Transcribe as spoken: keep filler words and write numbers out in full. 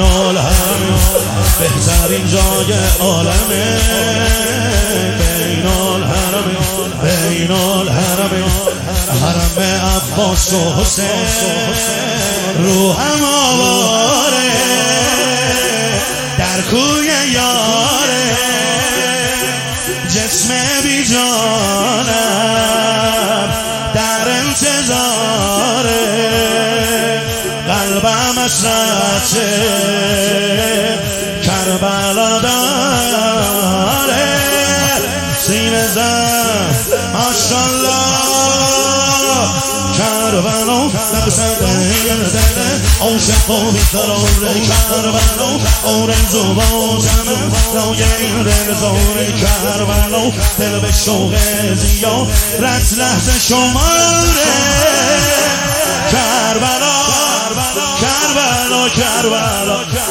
الحرم بهترین جای عالمه، بین الحرم بین الحرم حرم عباس و حسین روحم آواره در کوی یاره جسم بی جانم در انتظاره قلبم حسرت کربلا داره سینه زن ماشالله کربلا نبسنده یردنه عاشقا بیقرار کربلا آرزو و بازم لایه رزار کربلا دل به شوق زیارت لحظه شماره کربلا کربلا کربلا